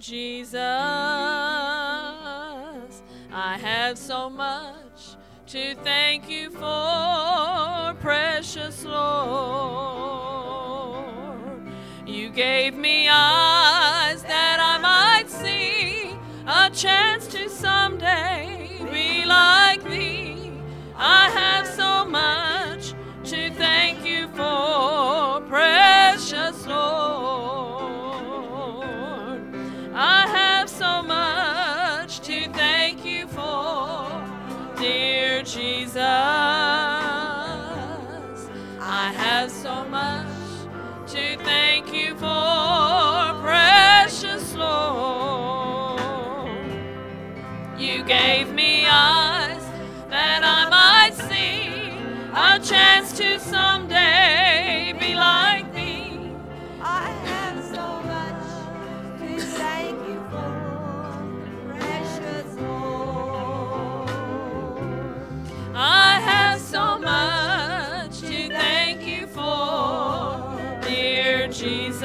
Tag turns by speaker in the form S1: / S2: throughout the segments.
S1: Jesus, I have so much to thank you for, precious Lord. You gave me eyes that I might see, a chance to someday be like thee. I have so much to thank you for, precious Lord. I have so much to thank you for, dear Jesus. I have so much to thank you for, precious Lord. You gave me eyes that I might see, a chance to someday be like thee.
S2: I have so much to thank you for, precious Lord.
S1: I have so much to thank you for, dear Jesus.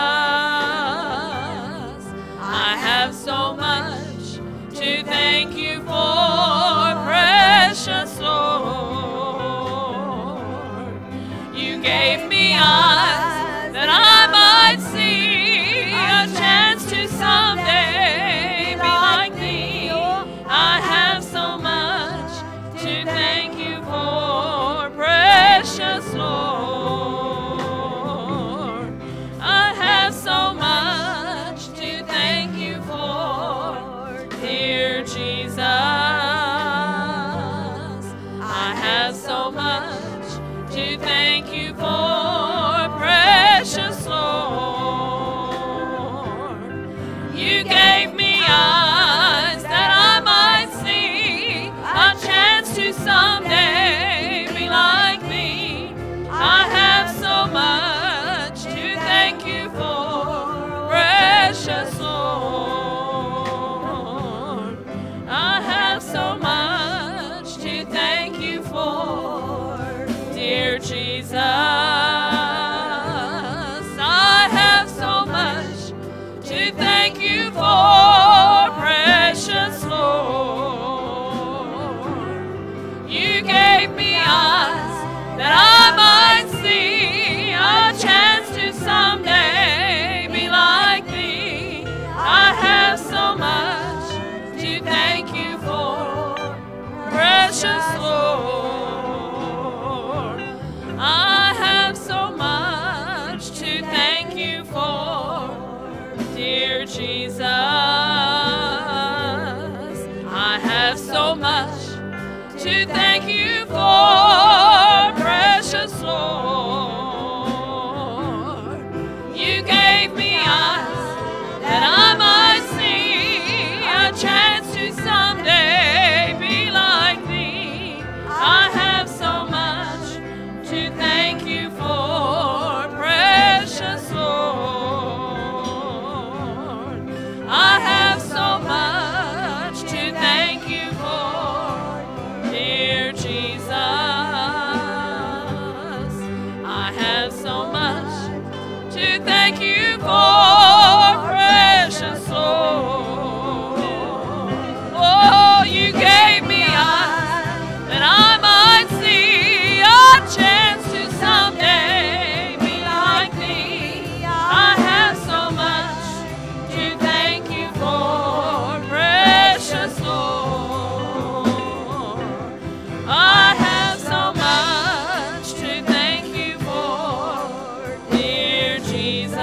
S1: I have so much to thank you for, precious Lord. You gave me eyes that I might see, a chance to someday be like thee. I have so much to thank you for, precious Lord. I have so much to thank you for, dear Jesus. I have so much to thank you for, precious Lord. You gave me eyes that I might see, a chance to someday be like me. I have so much to thank you for, precious Lord. I have so much to thank you for, dear Jesus. I have so much to thank you for, precious Lord. You gave me eyes that I might see, a chance to someday be like thee. I have so much to thank you for, precious Lord. I have so much to thank you for, dear Jesus. I have so much to thank you for, precious Lord. You gave me eyes that I might see, a chance to someday be like thee. I have so much to thank you for, precious Lord. I have so much to thank you for, dear Jesus. I have so much to thank you for, precious Lord. Oh, you gave me eyes that I might see, a chance to someday be like thee. I have so much to thank you for, precious Lord. I have so much to thank you for, dear Jesus.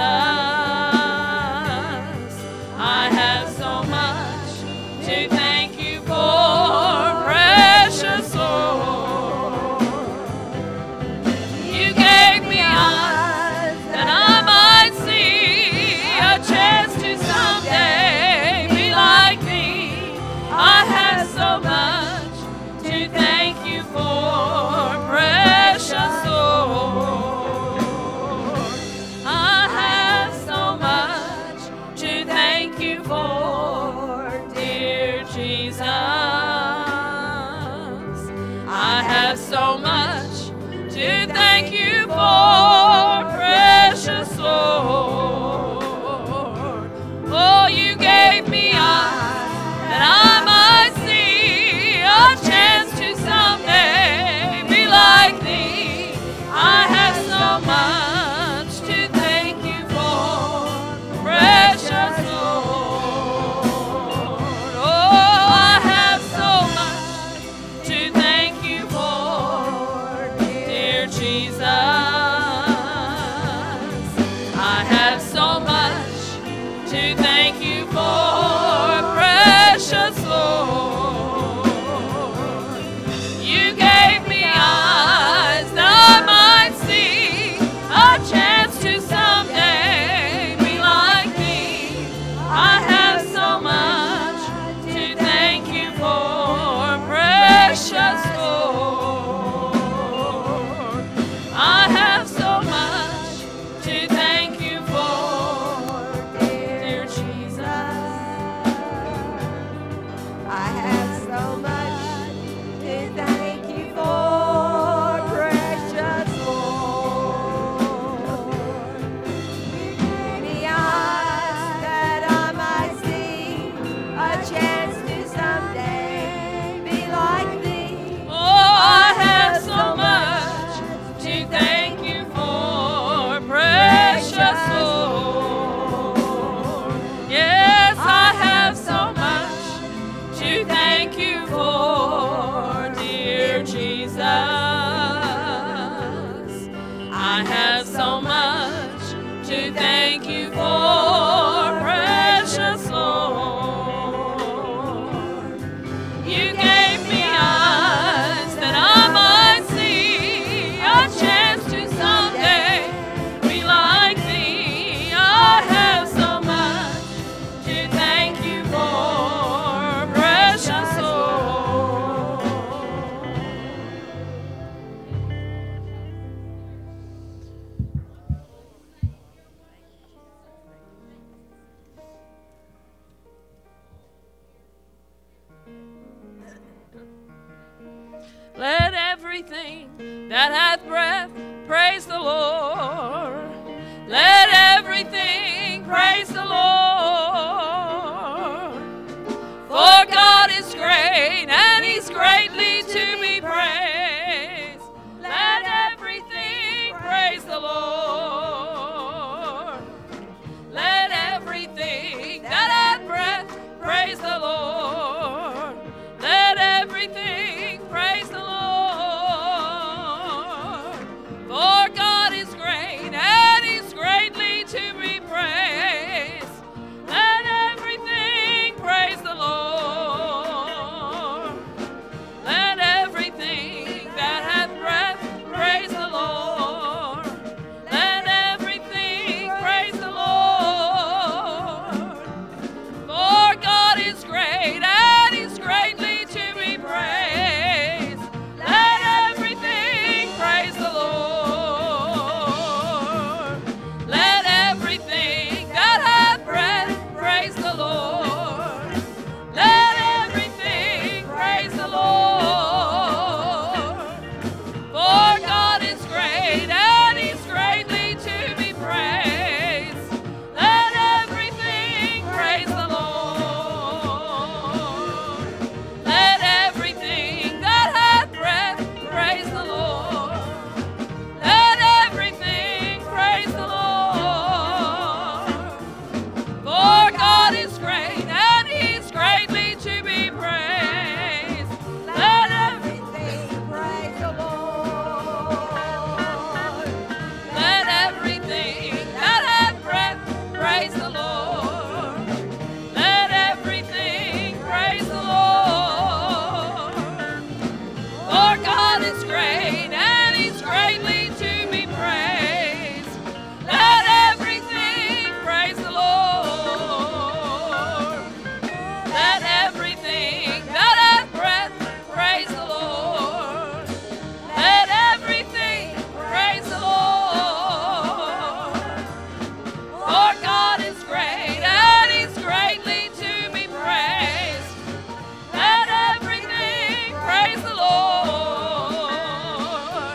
S1: I have so much to thank you for, precious Lord. You gave me eyes that I might see, a chance to someday be like thee. I have so much to thank you for, precious Lord. I have so much to thank you for, dear Jesus. I have so much to thank you for, precious Lord. Oh, you gave Jesus. I have so much to thank you for, precious Lord. You gave me eyes that I might see, a chance to someday be like thee. I have so much to thank you for, precious Lord. Let everything that hath breath praise the Lord. Let everything praise the Lord. For God is great and he's greatly to be praised. Let everything praise the Lord. Let everything that hath breath praise the Lord. Let everything praise the Lord. For God is great and he's greatly to be praised. Let everything praise the Lord. Let everything that hath breath praise the Lord. Let everything praise the Lord. For God is great and he's greatly to be praised. Let everything praise the Lord. Let everything that hath breath praise the Lord. Let everything praise the Lord. For God is great and he's greatly to be praised. Let everything praise the Lord. Let everything that hath breath praise the Lord. Let everything praise the Lord. For God is great and he's greatly to be praised. Let everything
S2: Praise the Lord.
S1: Let everything that hath breath praise the Lord. Let everything praise the Lord. For God is great and he's greatly to be praised. Let everything praise the Lord. Let everything that hath breath praise the Lord. Let everything praise the Lord. For God is great and he's greatly to be praised. Let everything praise the Lord.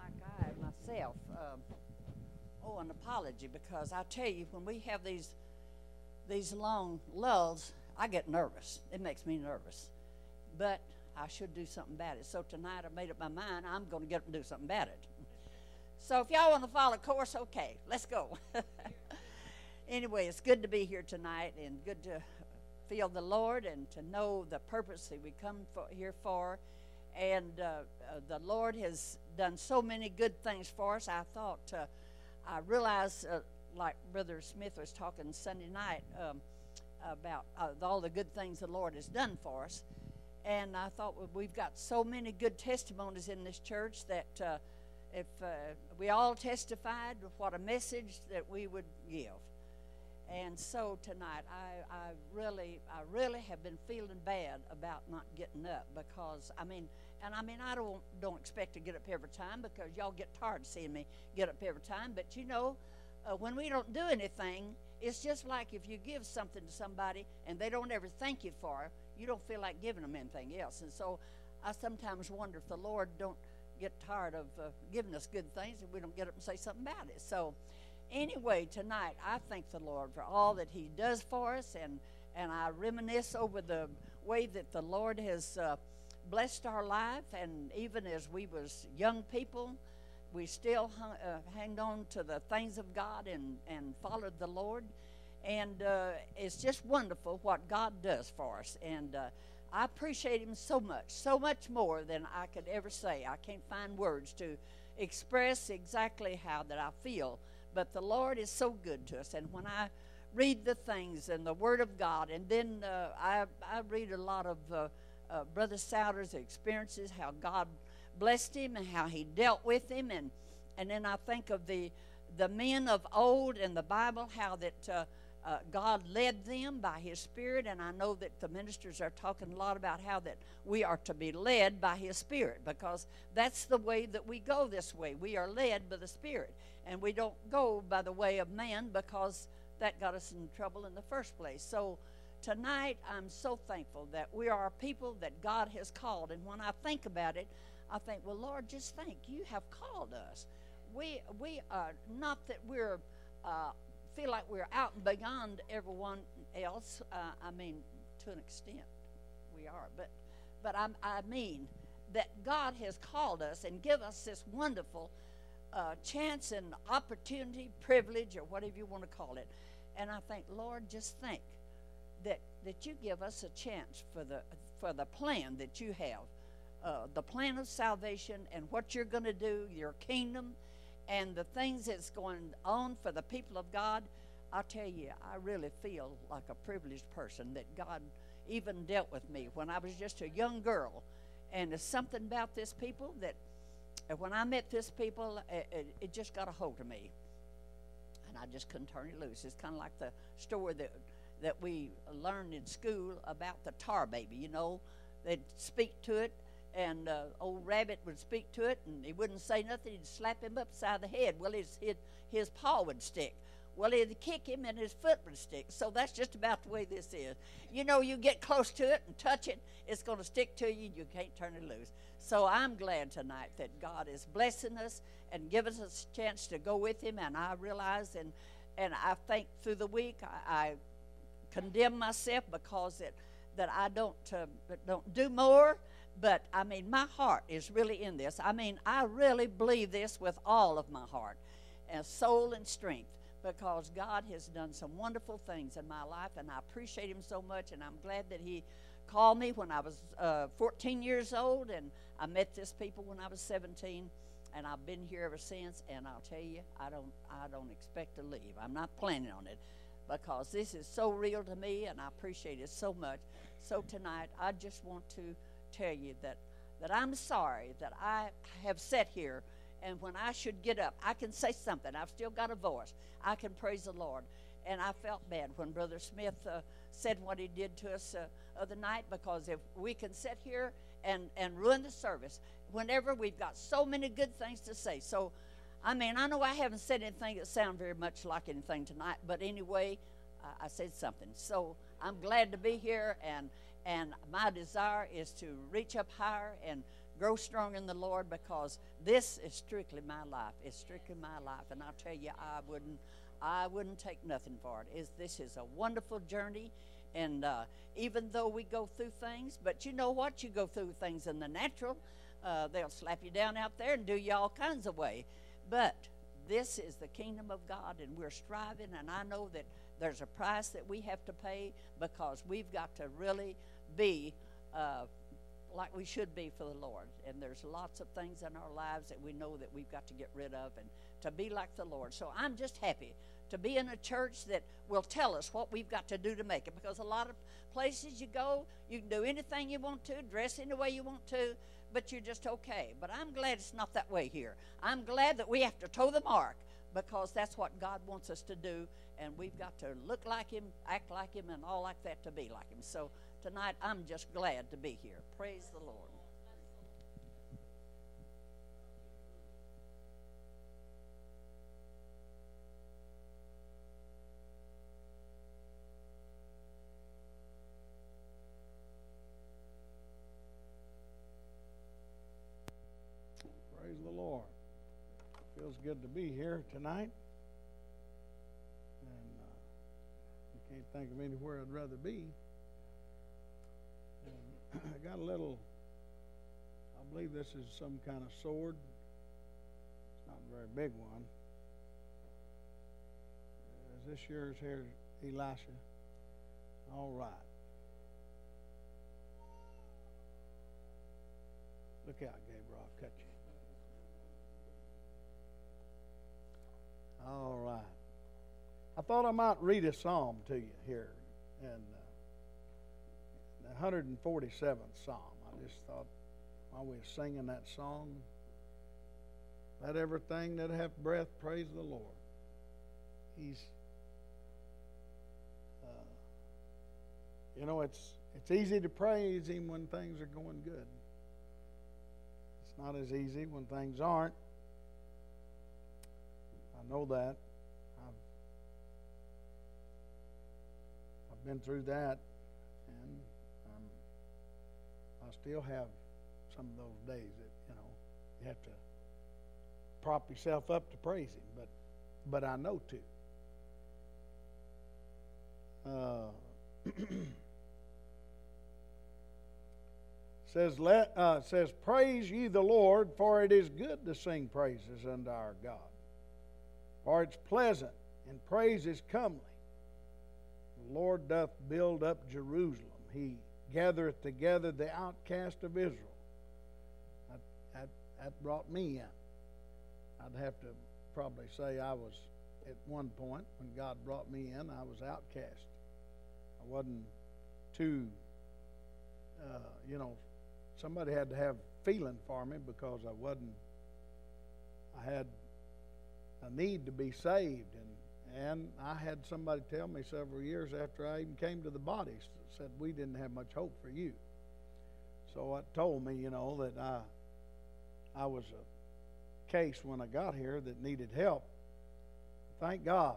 S3: like I myself owe an apology, because I tell you, when we have these long lulls, I get nervous. It makes me nervous. But I should do something about it. So tonight I made up my mind I'm going to get up and do something about it. So if y'all want to follow course, okay, let's go. Anyway, it's good to be here tonight, and good to feel the Lord and to know the purpose that we come here for. And the Lord has done so many good things for us. I realized, like Brother Smith was talking Sunday night about all the good things the Lord has done for us. And I thought, well, we've got so many good testimonies in this church that if we all testified, what a message that we would give. And so tonight, I really have been feeling bad about not getting up, because I don't expect to get up every time, because y'all get tired of seeing me get up every time. But you know, when we don't do anything, it's just like if you give something to somebody and they don't ever thank you for it, you don't feel like giving them anything else. And so I sometimes wonder if the Lord don't get tired of giving us good things and we don't get up and say something about it. So anyway, tonight I thank the Lord for all that He does for us, and I reminisce over the way that the Lord has blessed our life. And even as we was young people, we still hanged on to the things of God and followed the Lord. And it's just wonderful what God does for us. And I appreciate Him so much more than I could ever say. I can't find words to express exactly how that I feel. But the Lord is so good to us. And when I read the things and the Word of God, and then I read a lot of Brother Souter's experiences, how God blessed him and how He dealt with him. And then I think of the men of old in the Bible, how that God led them by His Spirit. And I know that the ministers are talking a lot about how that we are to be led by His Spirit, because that's the way that we go this way. We are led by the Spirit, and we don't go by the way of man, because that got us in trouble in the first place. So tonight I'm so thankful that we are a people that God has called. And when I think about it, I think, well, Lord, just think, You have called us. We are not that we're feel like we're out and beyond everyone else. To an extent we are, but I mean that God has called us and give us this wonderful chance and opportunity, privilege, or whatever you want to call it. And I think, Lord, just think that You give us a chance for the plan that You have, the plan of salvation and what You're going to do, Your kingdom, and the things that's going on for the people of God. I tell you, I really feel like a privileged person that God even dealt with me when I was just a young girl. And there's something about this people that when I met this people, it just got a hold of me. And I just couldn't turn it loose. It's kind of like the story that we learned in school about the tar baby. You know, they'd speak to it, and old Rabbit would speak to it, and he wouldn't say nothing. He'd slap him upside the head. Well, his paw would stick. Well, he'd kick him, and his foot would stick. So that's just about the way this is. You know, you get close to it and touch it, it's going to stick to you, and you can't turn it loose. So I'm glad tonight that God is blessing us and giving us a chance to go with Him. And I realize, and I think through the week, I condemn myself because that I don't do more. But, my heart is really in this. I really believe this with all of my heart and soul and strength, because God has done some wonderful things in my life, and I appreciate Him so much. And I'm glad that He called me when I was 14 years old, and I met this people when I was 17, and I've been here ever since. And I'll tell you, I don't expect to leave. I'm not planning on it, because this is so real to me, and I appreciate it so much. So tonight, I just want to tell you that I'm sorry that I have sat here, and when I should get up, I can say something. I've still got a voice. I can praise the Lord. And I felt bad when Brother Smith said what he did to us other night, because if we can sit here and ruin the service whenever we've got so many good things to say. So, I know I haven't said anything that sounds very much like anything tonight, but anyway, I said something. So I'm glad to be here, and my desire is to reach up higher and grow strong in the Lord, because this is strictly my life. It's strictly my life, and I'll tell you, I wouldn't take nothing for it. This is a wonderful journey, and even though we go through things, but you know what? You go through things in the natural. They'll slap you down out there and do you all kinds of way. But this is the kingdom of God, and we're striving, and I know that there's a price that we have to pay, because we've got to really be like we should be for the Lord. And there's lots of things in our lives that we know that we've got to get rid of and to be like the Lord. So I'm just happy to be in a church that will tell us what we've got to do to make it, because a lot of places you go, you can do anything you want to, dress any way you want to, but you're just okay. But I'm glad it's not that way here. I'm glad that we have to toe the mark, because that's what God wants us to do, and we've got to look like Him, act like Him, and all like that to be like Him. So tonight, I'm just glad to be here. Praise the Lord.
S4: Praise the Lord. Feels good to be here tonight. And I can't think of anywhere I'd rather be. And I got a little, I believe this is some kind of sword. It's not a very big one. Is this yours here, Elisha? All right. Look out, Gabriel, I'll cut you. All right. I thought I might read a psalm to you here, and the 147th psalm. I just thought while we were singing that song, let everything that hath breath praise the Lord. He's, it's easy to praise Him when things are going good. It's not as easy when things aren't. I know that. I've been through that, and I still have some of those days that you have to prop yourself up to praise Him. But I know to. Says, praise ye the Lord, for it is good to sing praises unto our God. For it's pleasant, and praise is comely. The Lord doth build up Jerusalem. He gathereth together the outcast of Israel. That brought me in. I'd have to probably say I was, at one point, when God brought me in, I was outcast. I wasn't too, somebody had to have feeling for me, because I had a need to be saved, and I had somebody tell me several years after I even came to the body, said we didn't have much hope for you. So it told me, that I was a case when I got here that needed help. Thank God,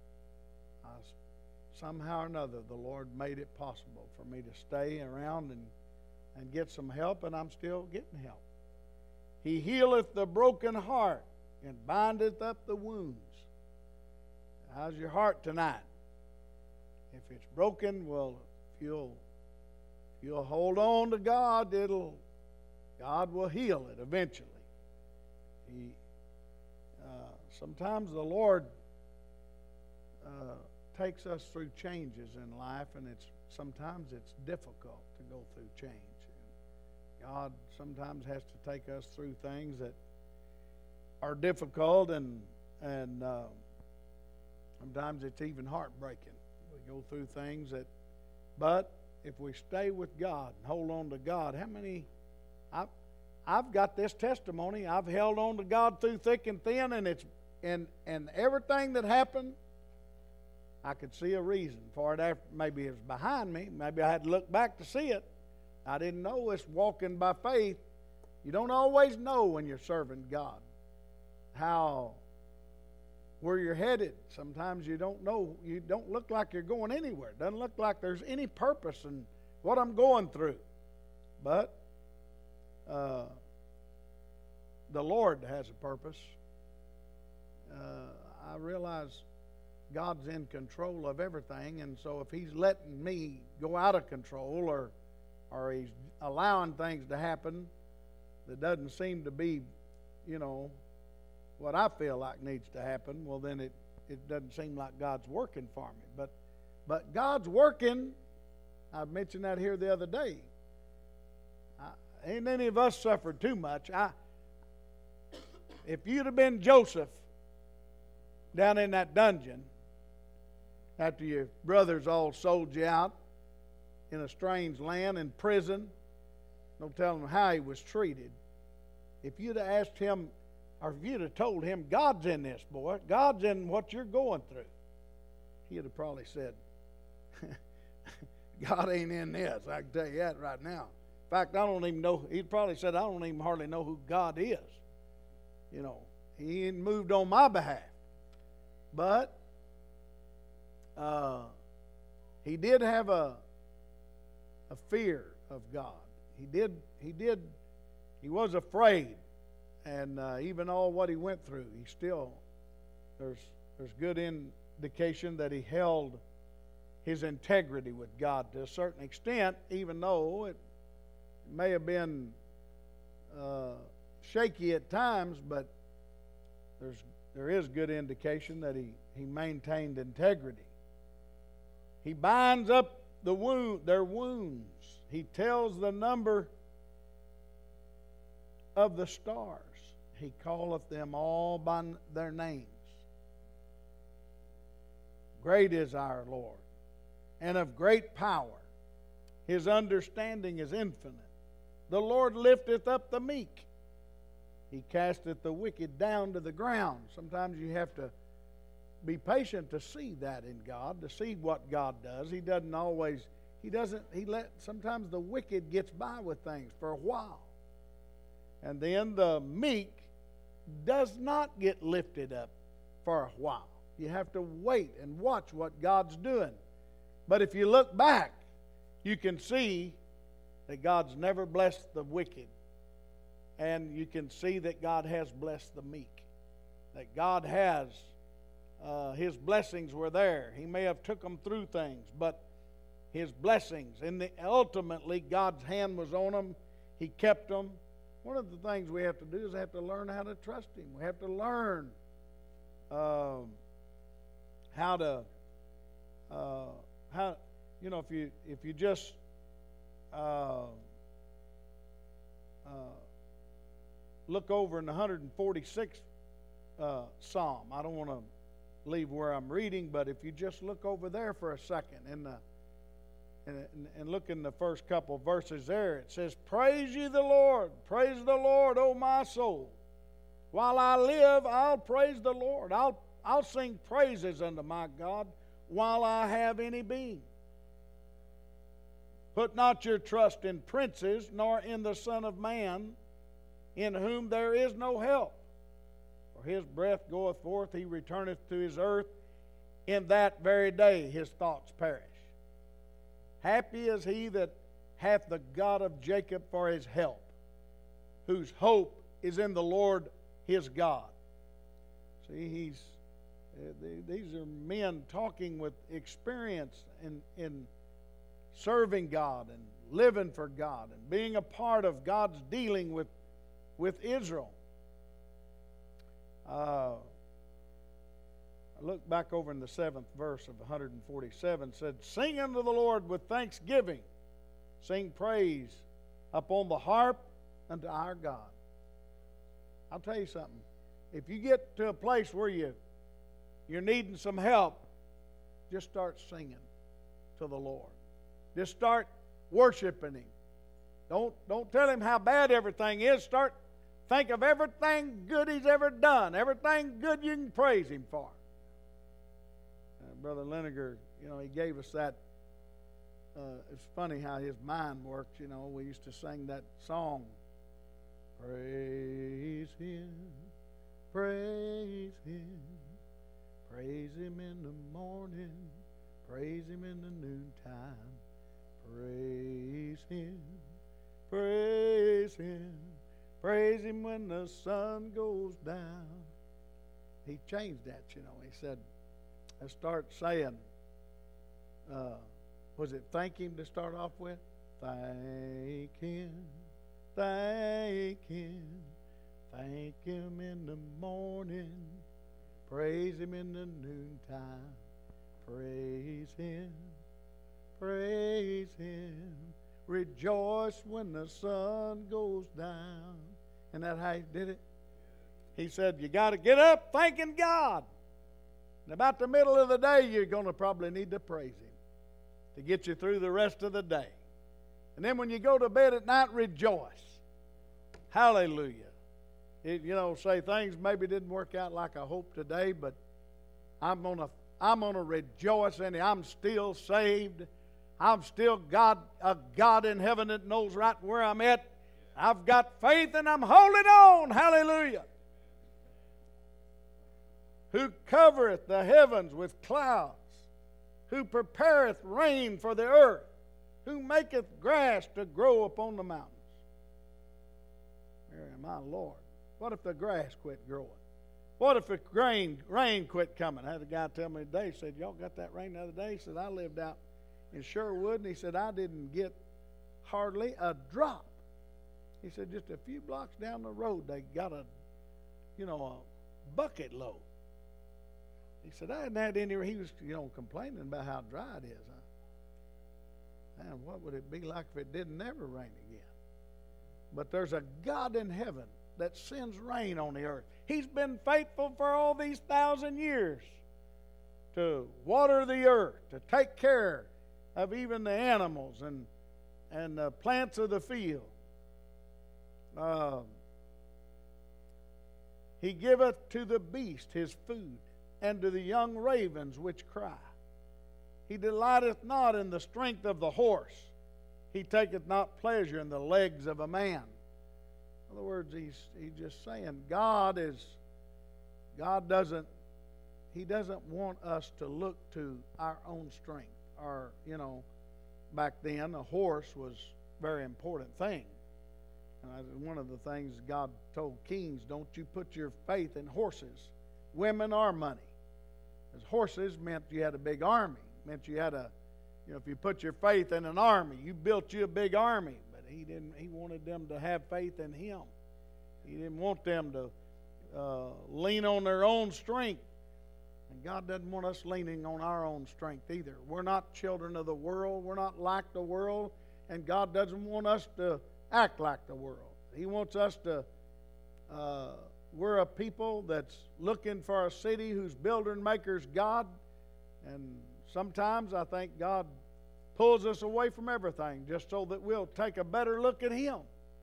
S4: somehow or another, the Lord made it possible for me to stay around and get some help, and I'm still getting help. He healeth the broken heart and bindeth up the wounds. How's your heart tonight? If it's broken, well, if you'll hold on to God, God will heal it eventually. Sometimes the Lord takes us through changes in life, and sometimes it's difficult to go through change. God sometimes has to take us through things that are difficult, and sometimes it's even heartbreaking. We go through things but if we stay with God and hold on to God, how many? I've got this testimony. I've held on to God through thick and thin, and everything that happened, I could see a reason for it. After maybe it was behind me. Maybe I had to look back to see it. I didn't know it's walking by faith. You don't always know when you're serving God where you're headed. Sometimes you don't know. You don't look like you're going anywhere. It doesn't look like there's any purpose in what I'm going through. But the Lord has a purpose. I realize God's in control of everything, and so if He's letting me go out of control, or He's allowing things to happen that doesn't seem to be, what I feel like needs to happen, well, then it doesn't seem like God's working for me. But God's working. I mentioned that here the other day. Ain't any of us suffered too much. If you'd have been Joseph down in that dungeon after your brothers all sold you out in a strange land, in prison, no telling how he was treated. If you'd have asked him, or if you'd have told him, God's in this, boy, God's in what you're going through, he'd have probably said, God ain't in this. I can tell you that right now. In fact, I don't even know, he'd probably said, I don't even hardly know who God is. He ain't moved on my behalf. But he did have a fear of God. He was afraid. And even all what he went through, he still, there's good indication that he held his integrity with God to a certain extent, even though it may have been shaky at times, but there is good indication that he maintained integrity. He binds up their wounds. He tells the number of the stars. He calleth them all by their names. Great is our Lord, and of great power. His understanding is infinite. The Lord lifteth up the meek. He casteth the wicked down to the ground. Sometimes you have to be patient to see that in God, to see what God does. He doesn't always, sometimes the wicked gets by with things for a while. And then the meek does not get lifted up for a while. You have to wait and watch what God's doing. But if you look back, you can see that God's never blessed the wicked. And you can see that God has blessed the meek. That God has, His blessings were there. He may have took them through things, but His blessings, and ultimately God's hand was on them. He kept them. One of the things we have to do is have to learn how to trust Him. We have to learn how if you just look over in the 146th Psalm. I don't want to leave where I'm reading, but if you just look over there for a second and look in the first couple verses there, it says, Praise ye the Lord, praise the Lord, O my soul. While I live, I'll praise the Lord. I'll sing praises unto my God while I have any being. Put not your trust in princes, nor in the Son of Man, in whom there is no help. For his breath goeth forth, he returneth to his earth. In that very day his thoughts perish. Happy is he that hath the God of Jacob for his help, whose hope is in the Lord his God. See, these are men talking with experience in serving God and living for God and being a part of God's dealing with Israel. I look back over in the 7th verse of 147, said, Sing unto the Lord with thanksgiving. Sing praise upon the harp unto our God. I'll tell you something. If you get to a place where you're needing some help, just start singing to the Lord. Just start worshiping Him. Don't tell Him how bad everything is. Think of everything good He's ever done. Everything good you can praise Him for. Brother Leniger, he gave us that. It's funny how his mind works. We used to sing that song. Praise Him, praise Him, praise Him in the morning, praise Him in the noontime. Praise Him, praise Him, Praise Him when the sun goes down. He changed that, you know. He said, let's start saying, was it thank Him to start off with? Thank Him, thank Him, thank Him in the morning, praise Him in the noontime, praise Him, praise Him, rejoice when the sun goes down. Isn't that how He did it? He said, you got to get up thanking God. And about the middle of the day, you're going to probably need to praise Him to get you through the rest of the day. And then when you go to bed at night, rejoice. Hallelujah. Say things maybe didn't work out like I hoped today, but I'm gonna rejoice in it. I'm still saved. I'm still a God in heaven that knows right where I'm at. I've got faith and I'm holding on. Hallelujah. Who covereth the heavens with clouds, who prepareth rain for the earth, who maketh grass to grow upon the mountains. My Lord, what if the grass quit growing? What if the rain quit coming? I had a guy tell me today, he said, y'all got that rain the other day? He said, I lived out in Sherwood, and he said, I didn't get hardly a drop. He said, just a few blocks down the road, they got a bucket load. He said, I hadn't had any, he was, complaining about how dry it is. Man, what would it be like if it didn't ever rain again? But there's a God in heaven that sends rain on the earth. He's been faithful for all these 1,000 years to water the earth, to take care of even the animals and the plants of the field. He giveth to the beast his food, and to the young ravens which cry. He delighteth not in the strength of the horse. He taketh not pleasure in the legs of a man. In other words, he's just saying God doesn't want us to look to our own strength. Or, back then a horse was a very important thing. And one of the things God told kings, don't you put your faith in horses, women or money. Because horses meant you had a big army. Meant you had if you put your faith in an army, you built you a big army. But he didn't. He wanted them to have faith in Him. He didn't want them to lean on their own strength. And God doesn't want us leaning on our own strength either. We're not children of the world. We're not like the world. And God doesn't want us to act like the world. He wants us to, we're a people that's looking for a city whose builder and maker's God. And sometimes I think God pulls us away from everything just so that we'll take a better look at Him.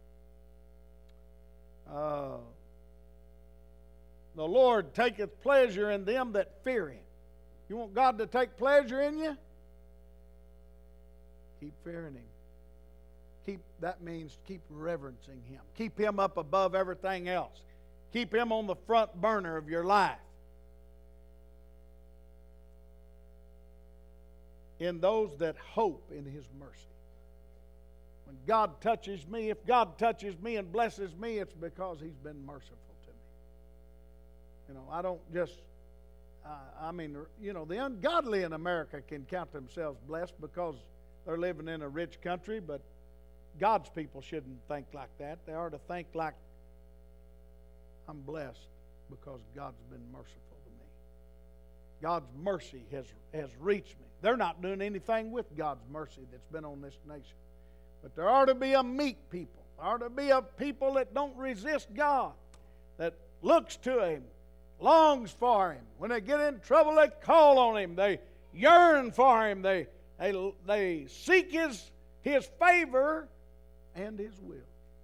S4: The Lord taketh pleasure in them that fear Him. You want God to take pleasure in you? Keep fearing Him. That means keep reverencing Him. Keep Him up above everything else. Keep Him on the front burner of your life. In those that hope in His mercy. When God touches me, if God touches me and blesses me, it's because He's been merciful to me. I don't just, the ungodly in America can count themselves blessed because they're living in a rich country, but God's people shouldn't think like that. They are to think like, I'm blessed because God's been merciful to me. God's mercy has reached me. They're not doing anything with God's mercy that's been on this nation. But there ought to be a meek people. There ought to be a people that don't resist God, that looks to Him, longs for Him. When they get in trouble, they call on Him. They yearn for Him. They seek His favor and His will.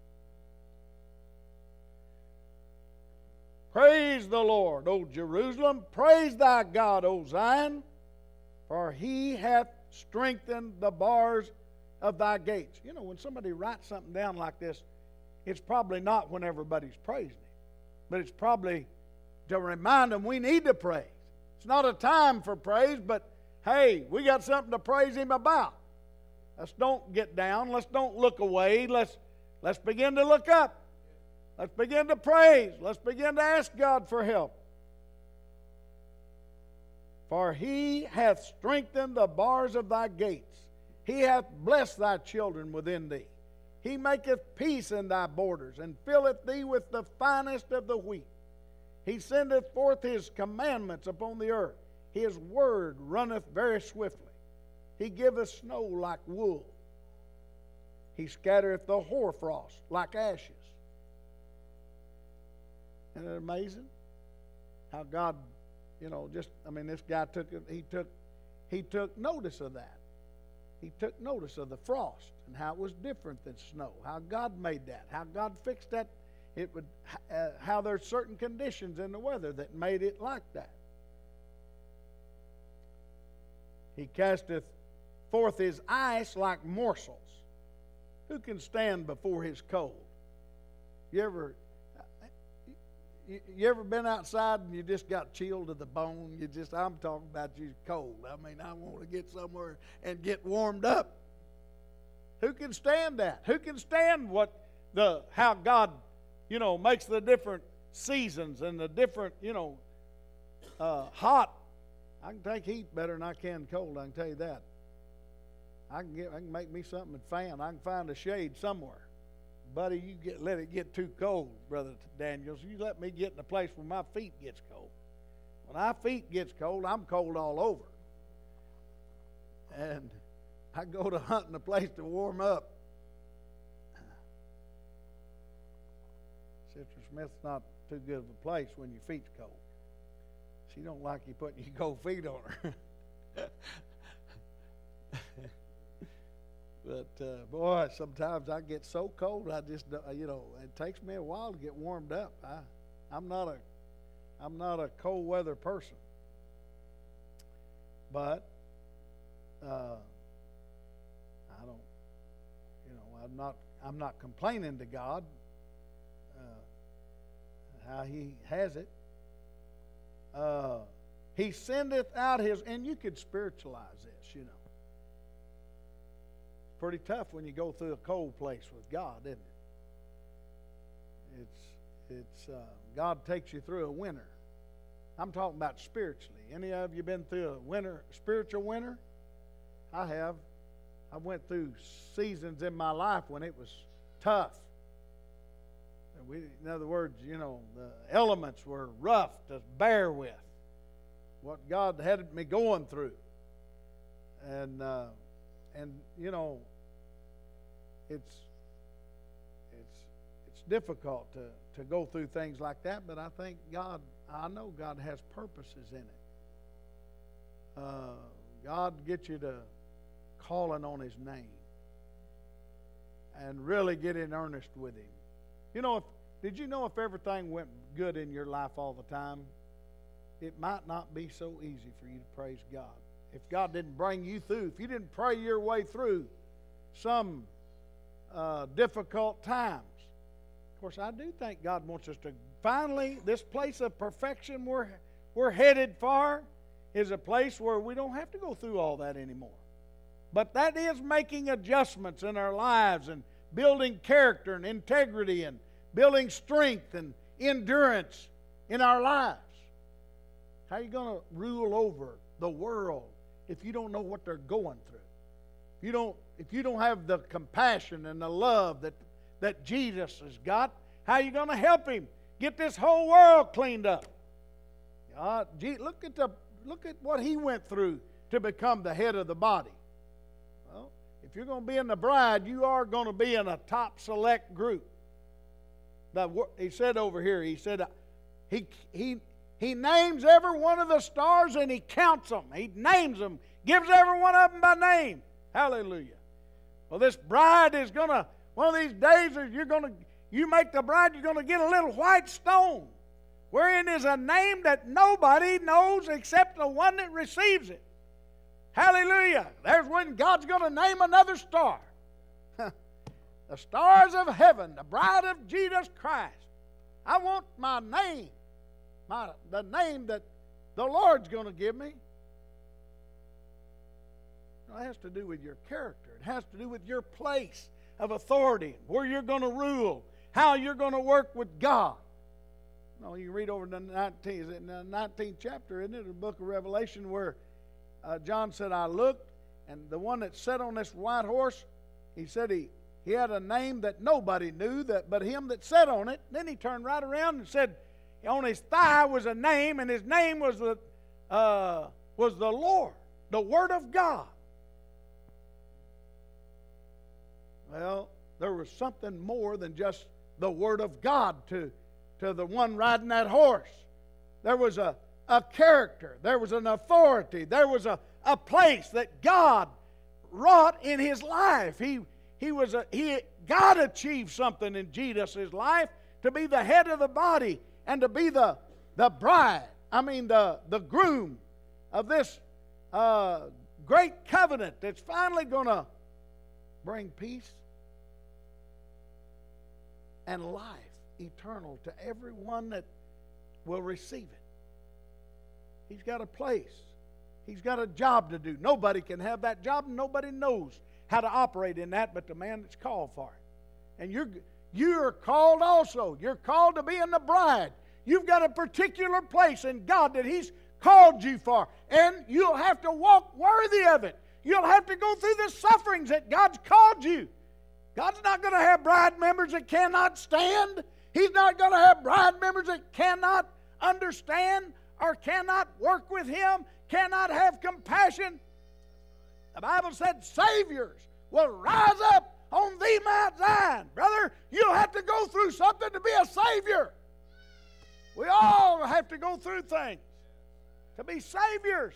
S4: Praise the Lord, O Jerusalem. Praise thy God, O Zion. For He hath strengthened the bars of thy gates. When somebody writes something down like this, it's probably not when everybody's praising Him, but it's probably to remind them we need to praise. It's not a time for praise, but hey, we got something to praise Him about. Let's don't get down. Let's don't look away. Let's begin to look up. Let's begin to praise. Let's begin to ask God for help. For he hath strengthened the bars of thy gates. He hath blessed thy children within thee. He maketh peace in thy borders, and filleth thee with the finest of the wheat. He sendeth forth his commandments upon the earth. His word runneth very swiftly. He giveth snow like wool. He scattereth the hoarfrost like ashes. Isn't it amazing how God, this guy he took notice of that. He took notice of the frost and how it was different than snow, how God made that, how God fixed that. How there's certain conditions in the weather that made it like that. He casteth forth his ice like morsels. Who can stand before his cold? You ever been outside and you just got chilled to the bone? I'm talking about you cold. I want to get somewhere and get warmed up. Who can stand that? Who can stand how God, makes the different seasons and the different, hot. I can take heat better than I can cold, I can tell you that. I can make me something and fan. I can find a shade somewhere. Buddy, let it get too cold, Brother Daniels. You let me get in a place where my feet gets cold. When my feet gets cold, I'm cold all over. And I go to hunting a place to warm up. Sister Smith's not too good of a place when your feet's cold. She don't like you putting your cold feet on her. But boy, sometimes I get so cold, I just it takes me a while to get warmed up. I'm not a cold weather person. But I'm not complaining to God how He has it. He sendeth out His, and you could spiritualize this, Pretty tough when you go through a cold place with God, isn't it? God takes you through a winter. I'm talking about spiritually. Any of you been through a winter, spiritual winter? I have. I went through seasons in my life when it was tough. In other words, the elements were rough to bear with. What God had me going through. And it's difficult to go through things like that, but I think I know God has purposes in it. God gets you to calling on His name and really get in earnest with Him. Did you know if everything went good in your life all the time, it might not be so easy for you to praise God. If God didn't bring you through, if you didn't pray your way through some difficult times. Of course, I do think God wants us to finally, this place of perfection we're headed for is a place where we don't have to go through all that anymore. But that is making adjustments in our lives and building character and integrity and building strength and endurance in our lives. How are you going to rule over the world if you don't know what they're going through? If you don't have the compassion and the love that Jesus has got, how are you going to help Him get this whole world cleaned up? Look at what He went through to become the head of the body. Well, if you're going to be in the bride, you are going to be in a top select group. He said over here, he said he names every one of the stars and He counts them. He names them, gives every one of them by name. Hallelujah. Well, this bride is going to, one of these days, you make the bride, you're going to get a little white stone, wherein is a name that nobody knows except the one that receives it. Hallelujah. There's when God's going to name another star. The stars of heaven, the bride of Jesus Christ. I want my name, the name that the Lord's going to give me. It has to do with your character. It has to do with your place of authority, where you're going to rule how you're going to work with God. No, you read over the 19th chapter, isn't it, in the book of Revelation, where John said, I looked, and the one that sat on this white horse, he said he had a name that nobody knew but him that sat on it. Then he turned right around and said, on his thigh was a name, and his name was the Lord, the Word of God. Well, there was something more than just the Word of God to the one riding that horse. There was a character. There was an authority. There was a place that God wrought in his life. God achieved something in Jesus' life to be the head of the body and to be the bride. The groom of this great covenant that's finally going to bring peace and life eternal to everyone that will receive it. He's got a place. He's got a job to do. Nobody can have that job, and nobody knows how to operate in that but the man that's called for it. And you're called also. You're called to be in the bride. You've got a particular place in God that He's called you for, and you'll have to walk worthy of it. You'll have to go through the sufferings that God's called you. God's not going to have bride members that cannot stand. He's not going to have bride members that cannot understand or cannot work with Him, cannot have compassion. The Bible said saviors will rise up on thee, Mount Zion. Brother, you'll have to go through something to be a savior. We all have to go through things to be saviors.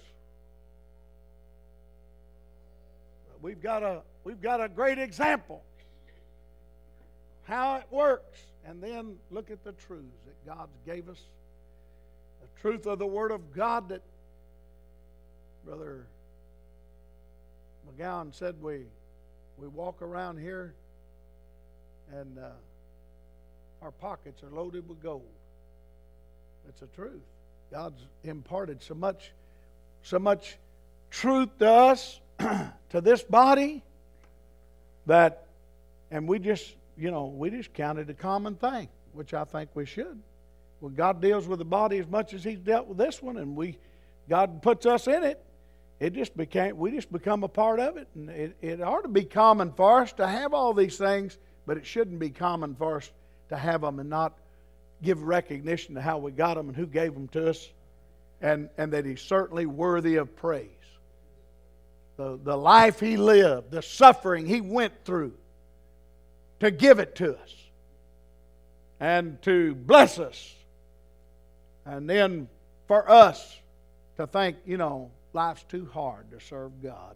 S4: But we've got a great example how it works. And then look at the truths that God gave us. The truth of the Word of God that Brother McGowan said we walk around here and our pockets are loaded with gold. That's the truth. God's imparted so much truth to us, to this body, that, and we just count it a common thing, which I think we should. When God deals with the body as much as He's dealt with this one, and God puts us in it, we just become a part of it. And it ought to be common for us to have all these things, but it shouldn't be common for us to have them and not give recognition to how we got them and who gave them to us, and that He's certainly worthy of praise. The life He lived, the suffering He went through to give it to us and to bless us, and then for us to think, life's too hard to serve God.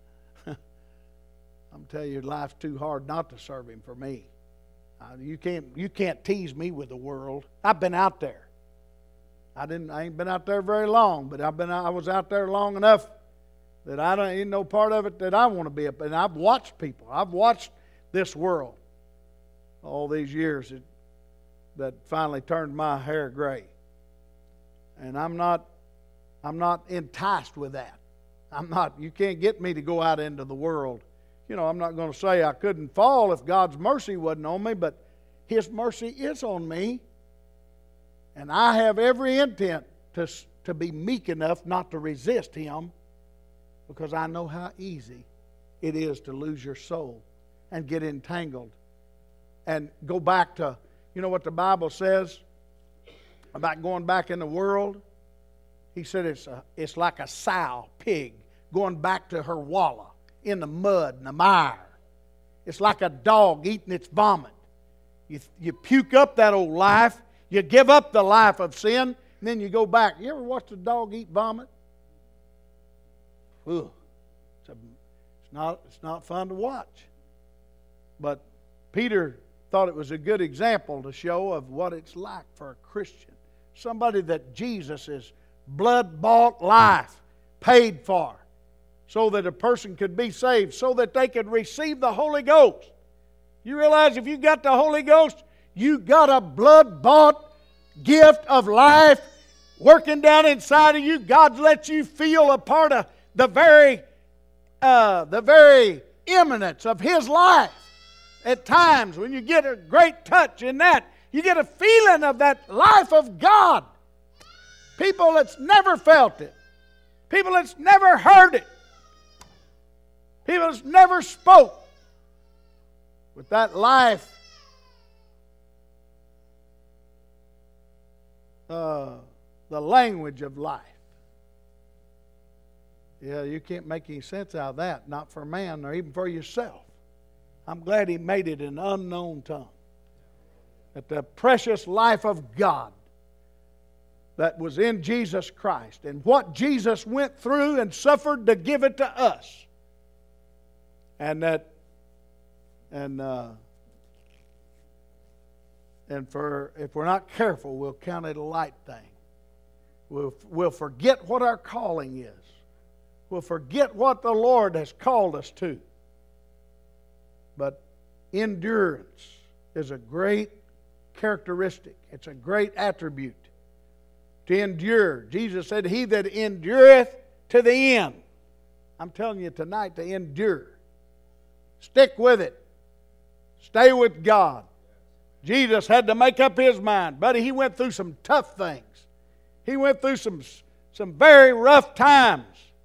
S4: I'm telling you, life's too hard not to serve Him for me. You can't tease me with the world. I've been out there. I ain't been out there very long, but I was out there long enough that ain't no part of it that I want to be up. And I've watched people. I've watched this world all these years that finally turned my hair gray. And I'm not enticed with that. You can't get me to go out into the world. I'm not going to say I couldn't fall if God's mercy wasn't on me, but His mercy is on me. And I have every intent to be meek enough not to resist Him, because I know how easy it is to lose your soul and get entangled and go back to, what the Bible says about going back in the world? He said it's like a sow, pig, going back to her wallow in the mud and the mire. It's like a dog eating its vomit. You puke up that old life, you give up the life of sin, and then you go back. You ever watched a dog eat vomit? Ugh. It's not fun to watch. But Peter thought it was a good example to show of what it's like for a Christian. Somebody that Jesus' blood-bought life paid for, so that a person could be saved, so that they could receive the Holy Ghost. You realize if you got the Holy Ghost, you got a blood-bought gift of life working down inside of you. God lets you feel a part of the very imminence of His life. at times when you get a great touch in that, you get a feeling of that life of God. People that's never felt it. People that's never heard it. People that's never spoke with that life. The language of life. Yeah, you can't make any sense out of that, not for man or even for yourself. I'm glad He made it an unknown tongue. That the precious life of God that was in Jesus Christ and what Jesus went through and suffered to give it to us. And if we're not careful, we'll count it a light thing. We'll forget what our calling is. We'll forget what the Lord has called us to. But endurance is a great characteristic. It's a great attribute. To endure. Jesus said, "He that endureth to the end." I'm telling you tonight to endure. Stick with it. Stay with God. Jesus had to make up His mind. Buddy, He went through some tough things. He went through some very rough times.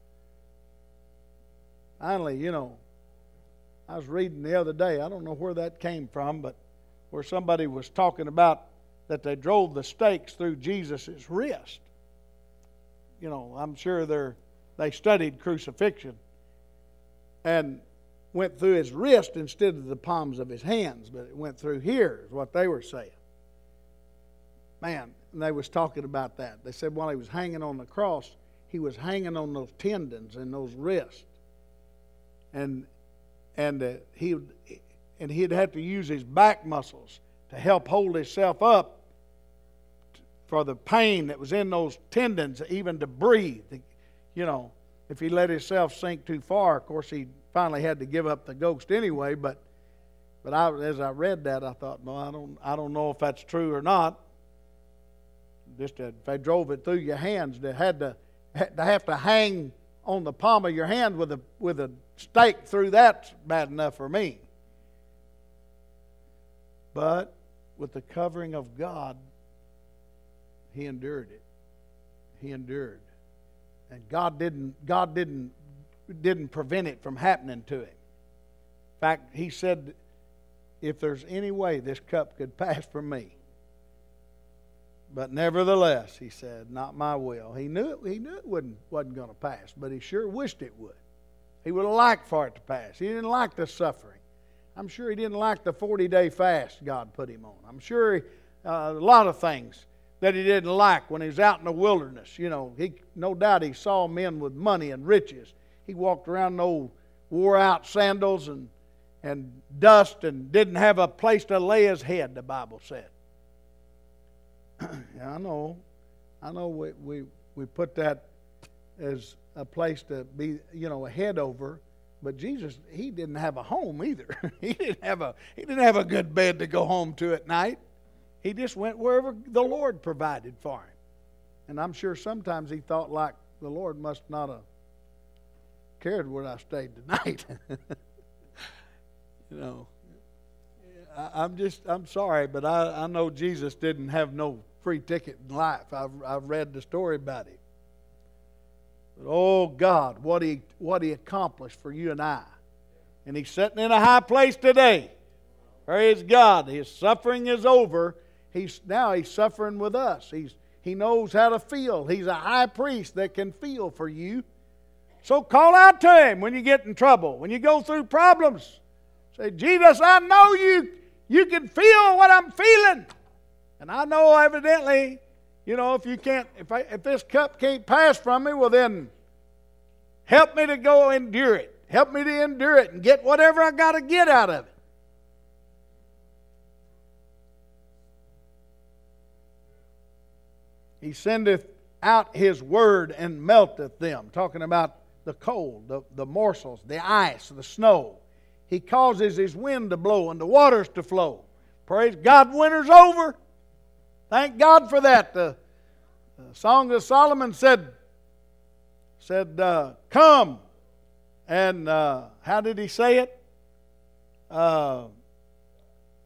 S4: Finally, I was reading the other day, I don't know where that came from, but where somebody was talking about that they drove the stakes through Jesus' wrist. I'm sure they studied crucifixion and went through His wrist instead of the palms of His hands, but it went through here is what they were saying. Man, and they was talking about that. They said while He was hanging on the cross, He was hanging on those tendons and those wrists. And he'd have to use his back muscles to help hold himself up for the pain that was in those tendons, even to breathe. If he let himself sink too far, of course, he finally had to give up the ghost anyway. But as I read that, I thought, no, I don't know if that's true or not. Just if they drove it through your hands, they had to have to hang on the palm of your hand with a stake through. That's bad enough for me. But with the covering of God, He endured it. He endured. And God didn't prevent it from happening to Him. In fact, He said, if there's any way this cup could pass from me, but nevertheless, He said, not my will. He knew it wasn't going to pass, but He sure wished it would. He would have liked for it to pass. He didn't like the suffering. I'm sure He didn't like the 40-day fast God put Him on. I'm sure a lot of things that He didn't like when He was out in the wilderness. No doubt He saw men with money and riches. He walked around in old wore-out sandals and dust and didn't have a place to lay His head, the Bible said. Yeah, I know we put that as a place to be, a head over, but Jesus, He didn't have a home either. He didn't have a good bed to go home to at night. He just went wherever the Lord provided for Him. And I'm sure sometimes He thought like the Lord must not have cared where I stayed tonight. I'm sorry, but I know Jesus didn't have no free ticket in life. I've read the story about Him. But oh God, what he accomplished for you and I. And He's sitting in a high place today. Praise God. His suffering is over. Now He's suffering with us. He knows how to feel. He's a high priest that can feel for you. So call out to Him when you get in trouble, when you go through problems. Say, Jesus, I know you can feel what I'm feeling. And I know evidently, if this cup can't pass from me, well then help me to go endure it. Help me to endure it and get whatever I got to get out of it. He sendeth out His word and melteth them. Talking about the cold, the morsels, the ice, the snow. He causes His wind to blow and the waters to flow. Praise God, winter's over. Thank God for that. The Song of Solomon said, come. And how did he say it?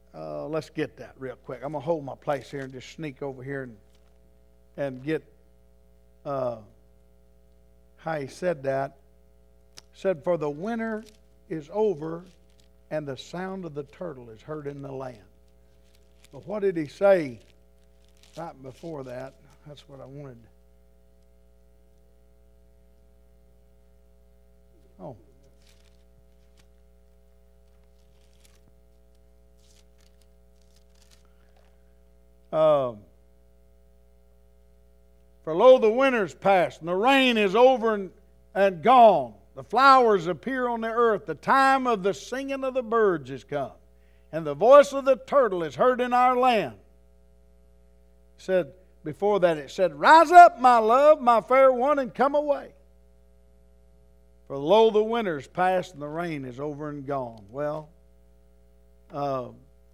S4: let's get that real quick. I'm going to hold my place here and just sneak over here and get how he said that. Said, for the winter is over and the sound of the turtle is heard in the land. But what did he say right before that? That's what I wanted. For lo, the winter's past, and the rain is over and gone. The flowers appear on the earth. The time of the singing of the birds is come, and the voice of the turtle is heard in our land. It said before that, it said, rise up, my love, my fair one, and come away. For lo, the winter's past, and the rain is over and gone. Well, I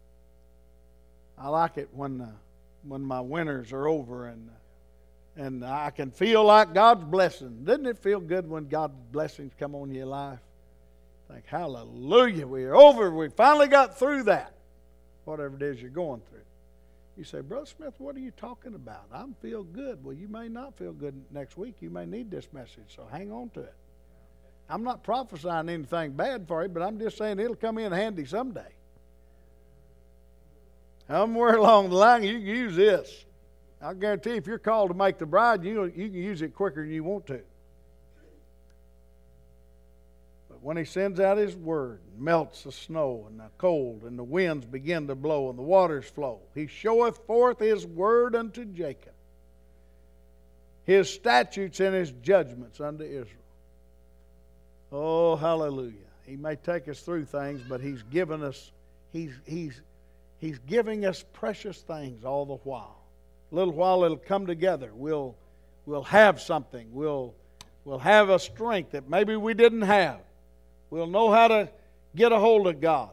S4: like it when my winters are over and I can feel like God's blessing. Doesn't it feel good when God's blessings come on your life? Think, hallelujah, we're over. We finally got through that. Whatever it is you're going through. You say, Brother Smith, what are you talking about? I feel good. Well, you may not feel good next week. You may need this message, so hang on to it. I'm not prophesying anything bad for you, but I'm just saying it'll come in handy someday. Somewhere along the line, you can use this. I guarantee if you're called to make the bride, you can use it quicker than you want to. But when he sends out his word, melts the snow and the cold, and the winds begin to blow, and the waters flow, he showeth forth his word unto Jacob, his statutes and his judgments unto Israel. Oh, hallelujah. He may take us through things, but he's given us, he's giving us precious things all the while. A little while it'll come together. We'll have something. We'll have a strength that maybe we didn't have. We'll know how to get a hold of God.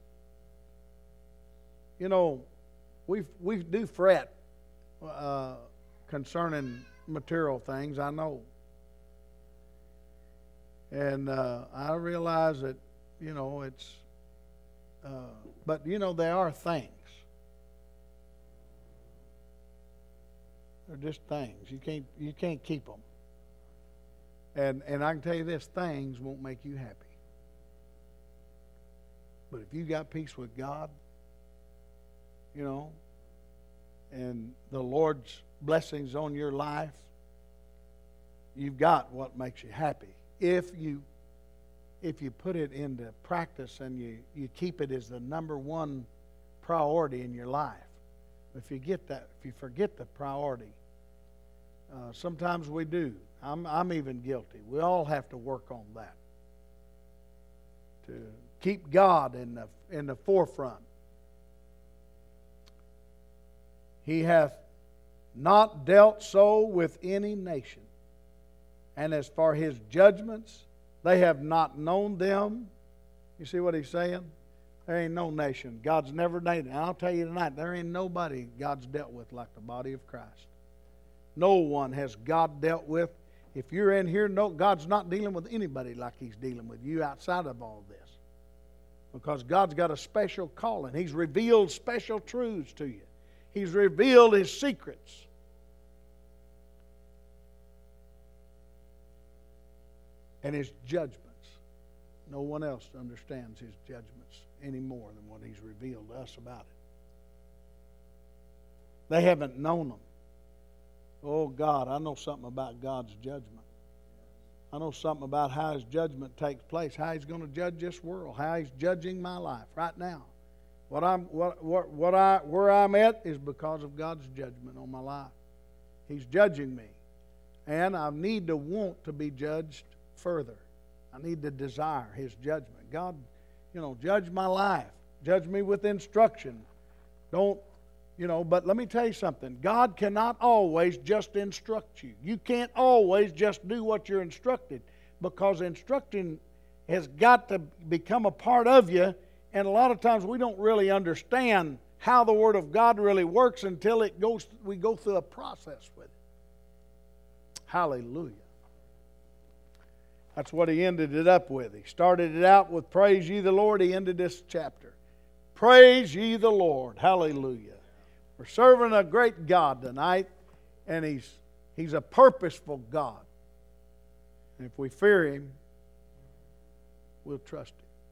S4: You know, we do fret concerning material things, I know. And I realize that, you know, it's... but, you know, they are things. They're just things. You can't keep them. And I can tell you this, things won't make you happy. But if you got peace with God, you know, and the Lord's blessings on your life, you've got what makes you happy. If you put it into practice and you keep it as the number one priority in your life. If you forget the priority, sometimes we do. I'm even guilty. We all have to work on that. To keep God in the forefront. He hath not dealt so with any nation. And as for his judgments, they have not known them. You see what he's saying? There ain't no nation. God's never named it. I'll tell you tonight, there ain't nobody God's dealt with like the body of Christ. No one has God dealt with. If you're in here, no, God's not dealing with anybody like he's dealing with you outside of all this. Because God's got a special calling. He's revealed special truths to you. He's revealed his secrets. And his judgments. No one else understands his judgments any more than what he's revealed to us about it. They haven't known them. Oh God, I know something about God's judgment. I know something about how his judgment takes place, how he's going to judge this world, how he's judging my life right now. Where I'm at is because of God's judgment on my life. He's judging me. And I need to want to be judged further. I need to desire his judgment. God, you know, judge my life. Judge me with instruction. Don't, you know, but let me tell you something. God cannot always just instruct you. You can't always just do what you're instructed, because instruction has got to become a part of you, and a lot of times we don't really understand how the Word of God really works until we go through a process with it. Hallelujah. That's what he ended it up with. He started it out with praise ye the Lord. He ended this chapter. Praise ye the Lord. Hallelujah. We're serving a great God tonight, and He's a purposeful God. And if we fear Him, we'll trust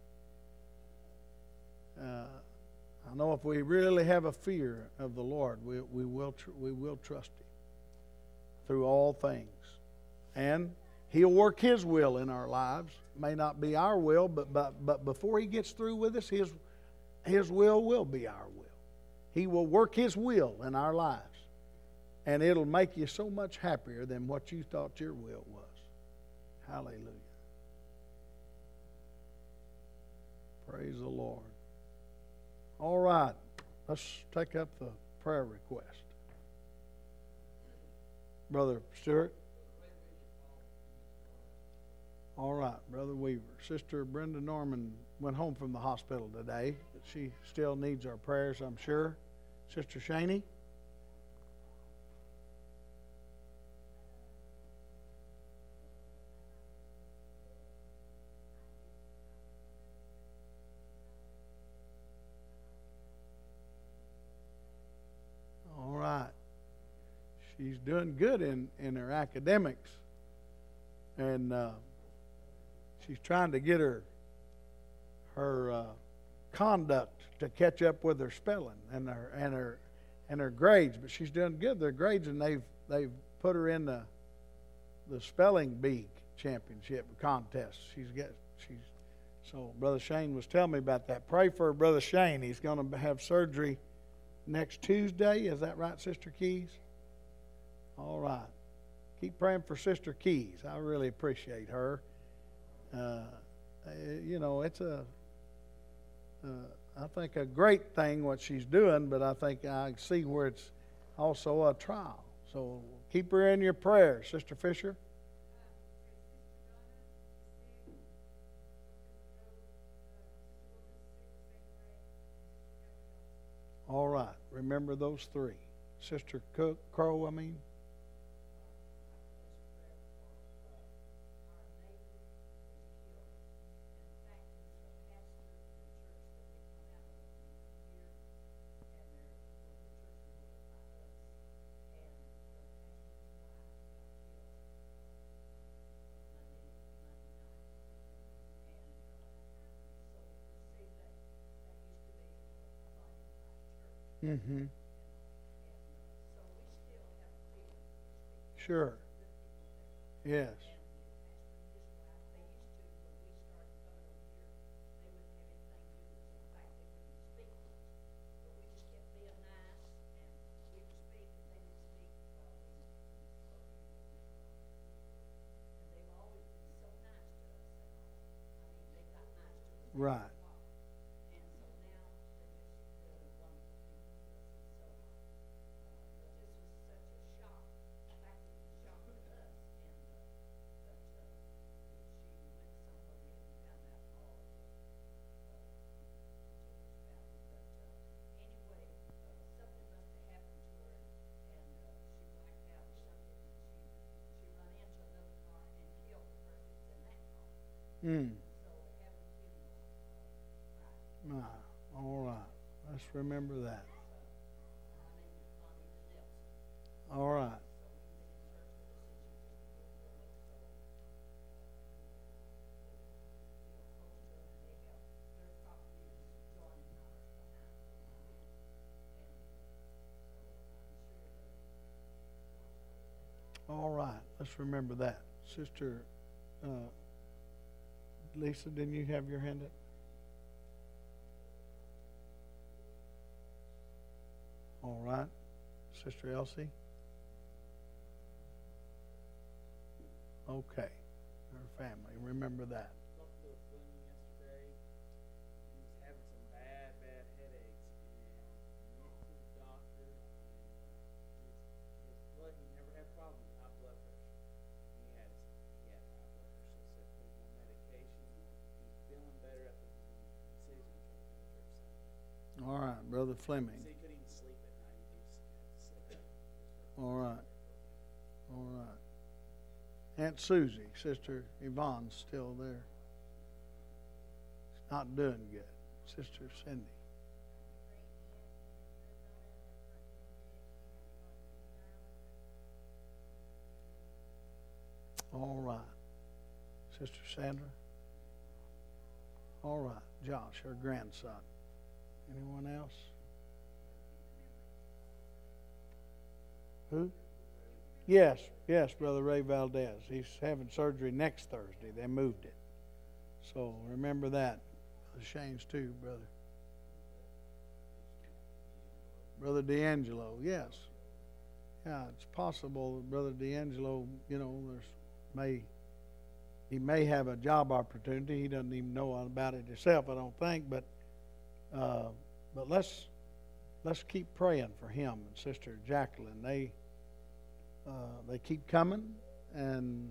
S4: Him. I know if we really have a fear of the Lord, we will trust Him through all things. And He'll work His will in our lives. It may not be our will, but before He gets through with us, His will be our will. He will work His will in our lives. And it'll make you so much happier than what you thought your will was. Hallelujah. Praise the Lord. All right. Let's take up the prayer request. Brother Stewart. All right, Brother Weaver. Sister Brenda Norman went home from the hospital today, but she still needs our prayers, I'm sure. Sister Shaney. All right. She's doing good in her academics. And she's trying to get her conduct to catch up with her spelling and her grades, but she's doing good. Their grades, and they've put her in the spelling bee championship contest. So Brother Shane was telling me about that. Pray for Brother Shane. He's going to have surgery next Tuesday. Is that right, Sister Keys? All right. Keep praying for Sister Keys. I really appreciate her. It's I think a great thing what she's doing, but I think I see where it's also a trial. So keep her in your prayers, Sister Fisher. All right. Remember those three. Sister Crow, Mm-hmm. Sure. Yes. Right. All right. Let's remember that. All right. All right. Let's remember that. Sister Lisa, didn't you have your hand up? All right. Sister Elsie? Okay. Her family. Remember that. All right, Brother Fleming. All right. All right. Aunt Susie, Sister Yvonne's still there. She's not doing good. Sister Cindy. All right. Sister Sandra? All right. Josh, her grandson. Anyone else? Who? Yes, Brother Ray Valdez. He's having surgery next Thursday. They moved it. So remember that. Brother Shane's too, brother. Brother D'Angelo, yes. Yeah, it's possible that Brother D'Angelo, you know, he may have a job opportunity. He doesn't even know about it himself, I don't think. But let's keep praying for him and Sister Jacqueline. They keep coming, and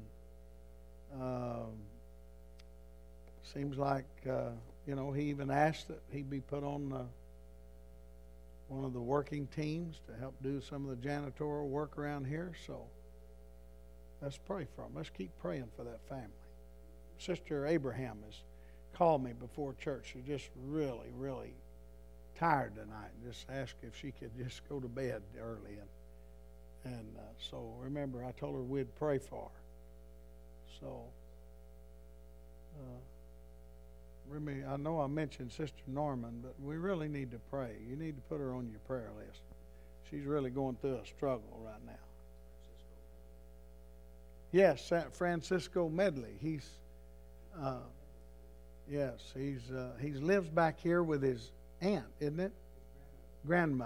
S4: seems like you know, he even asked that he be put on one of the working teams to help do some of the janitorial work around here. So let's pray for him. Let's keep praying for that family. Sister Abraham has called me before church. She's just really, really tired tonight. Just asked if she could just go to bed early. And so remember, I told her we'd pray for her. So I know I mentioned Sister Norman, but we really need to pray. You need to put her on your prayer list. She's really going through a struggle right now. Yes, Francisco Medley. He lives back here with his aunt, isn't it? Grandmother.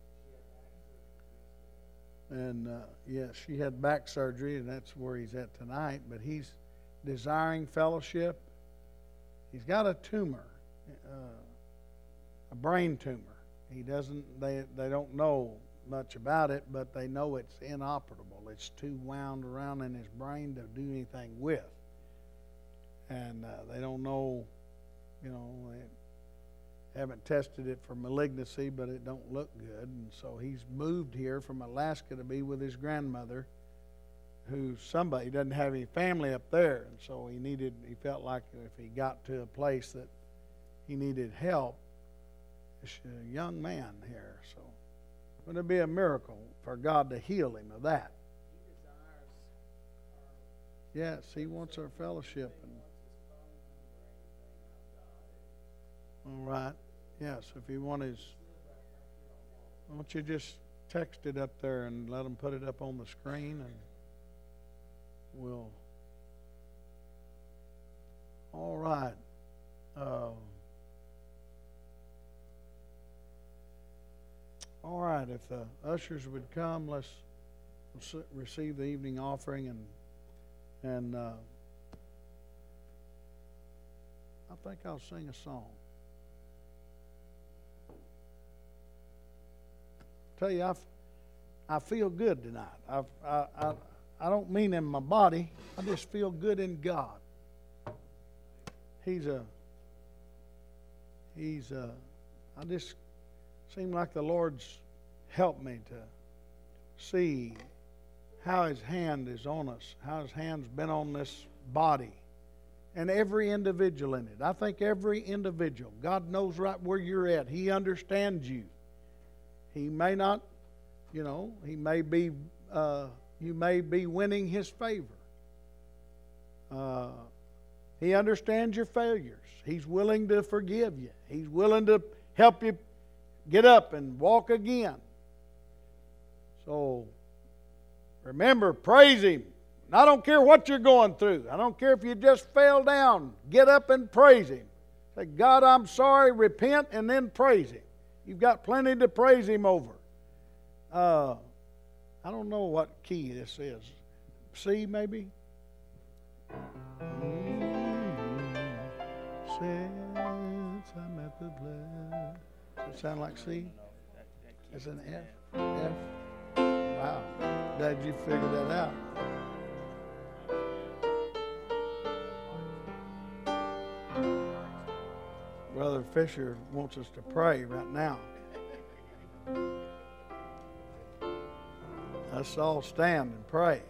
S4: And yes, she had back surgery, and that's where he's at tonight. But he's desiring fellowship. He's got a tumor, a brain tumor. They don't know much about it, but they know it's inoperable. It's too wound around in his brain to do anything with. And they don't know, you know, they haven't tested it for malignancy, but it don't look good. And so he's moved here from Alaska to be with his grandmother, who's somebody. He doesn't have any family up there, and so he felt like if he got to a place that he needed help, it's a young man here. So wouldn't it be a miracle for God to heal him of that? Yes, he wants our fellowship. All right. Yes, if he wants his, why don't you just text it up there and let him put it up on the screen, and we'll. All right. All right. If the ushers would come, let's receive the evening offering, and I think I'll sing a song. Tell you, I feel good tonight. I don't mean in my body. I just feel good in God. I just seem like the Lord's helped me to see how His hand is on us, how His hand's been on this body, and every individual in it. I think every individual, God knows right where you're at. He understands you. He may not, you know, you may be winning His favor. He understands your failures. He's willing to forgive you. He's willing to help you get up and walk again. So remember, praise Him. And I don't care what you're going through. I don't care if you just fell down. Get up and praise Him. Say, God, I'm sorry. Repent and then praise Him. You've got plenty to praise Him over. I don't know what key this is. C, maybe? Since I met the blessed. Does it sound like C? It's an F. F. Wow. Glad you figured that out. Brother Fisher wants us to pray right now. Let's all stand and pray.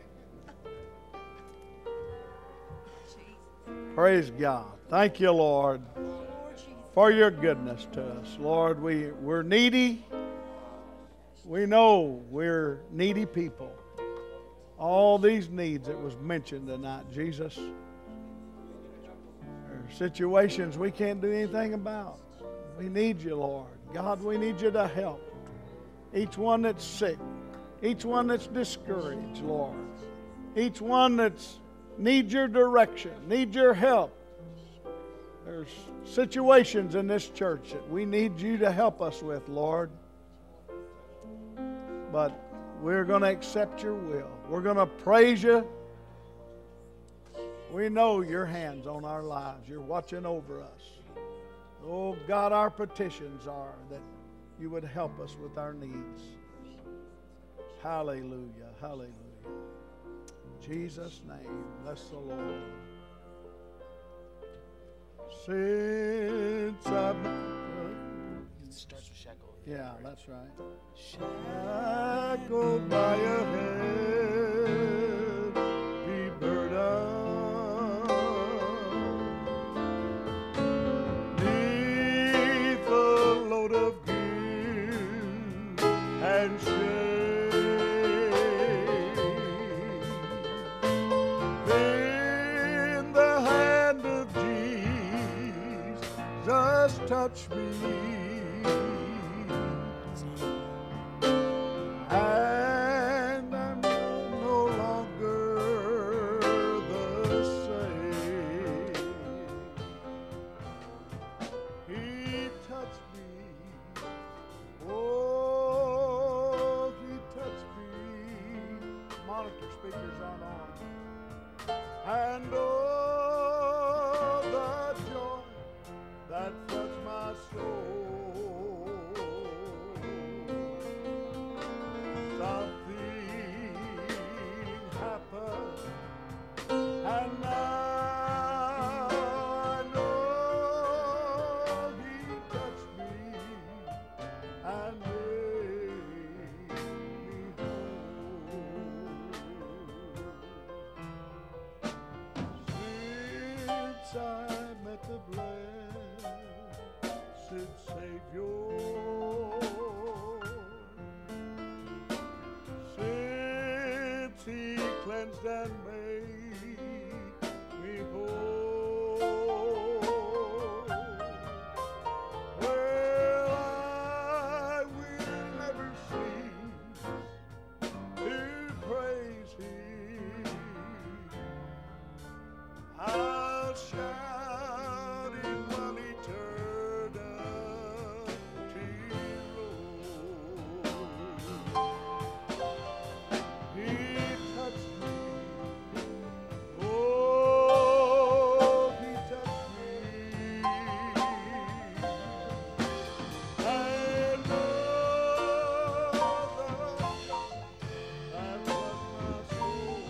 S4: Praise God. Thank you, Lord, for your goodness to us. Lord, we're needy. We know we're needy people. all these needs that was mentioned tonight, Jesus. There are situations we can't do anything about. We need you, Lord. God, we need you to help each one that's sick, each one that's discouraged, Lord. Each one that's needs your direction, needs your help. There's situations in this church that we need you to help us with, Lord. But we're going to accept your will. We're going to praise you. We know your hand's on our lives. You're watching over us. Oh, God, our petitions are that you would help us with our needs. Hallelujah, hallelujah. In Jesus' name, bless the Lord. Since I've...
S5: It starts with shackle.
S4: Yeah, that's right. Shackled by your head, be burdened. Neath the load of guilt and shame. Then the hand of Jesus touch me. And I'm no longer the same. He touched me. Oh, he touched me. Monitor speakers aren't on. And oh, the joy that floods my soul. Something happened, and now I know he touched me and made me whole. Since I met the blessed Savior, He cleansed and made me whole. Well, I will never cease to praise Him. I'll shout in one eternity road. He touched me. Oh, he touched me. And oh, that was my soul.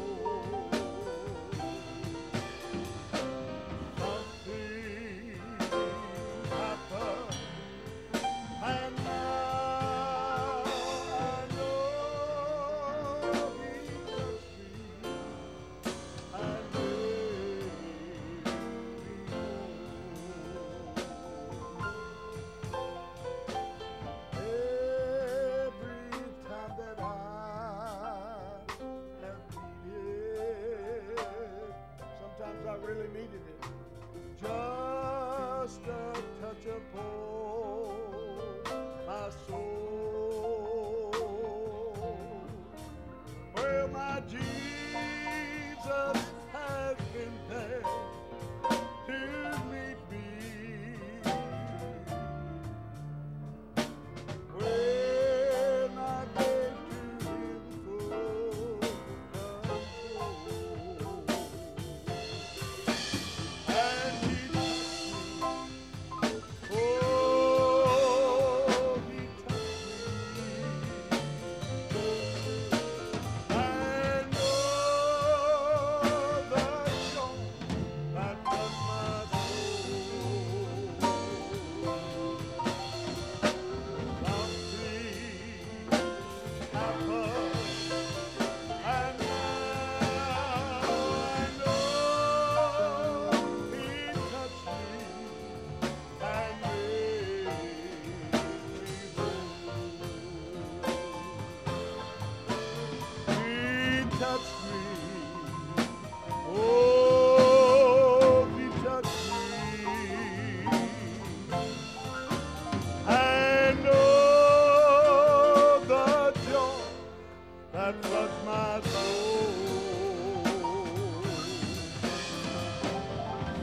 S4: Something happened, and now I know he touched me and made me whole. Every time that I have needed, sometimes I really needed it, just a touch upon my soul. Well, my Jesus has been there to meet me. When I gave to Him full control.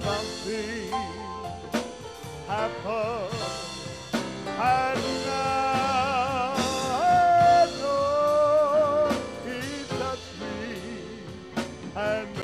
S4: something happened, and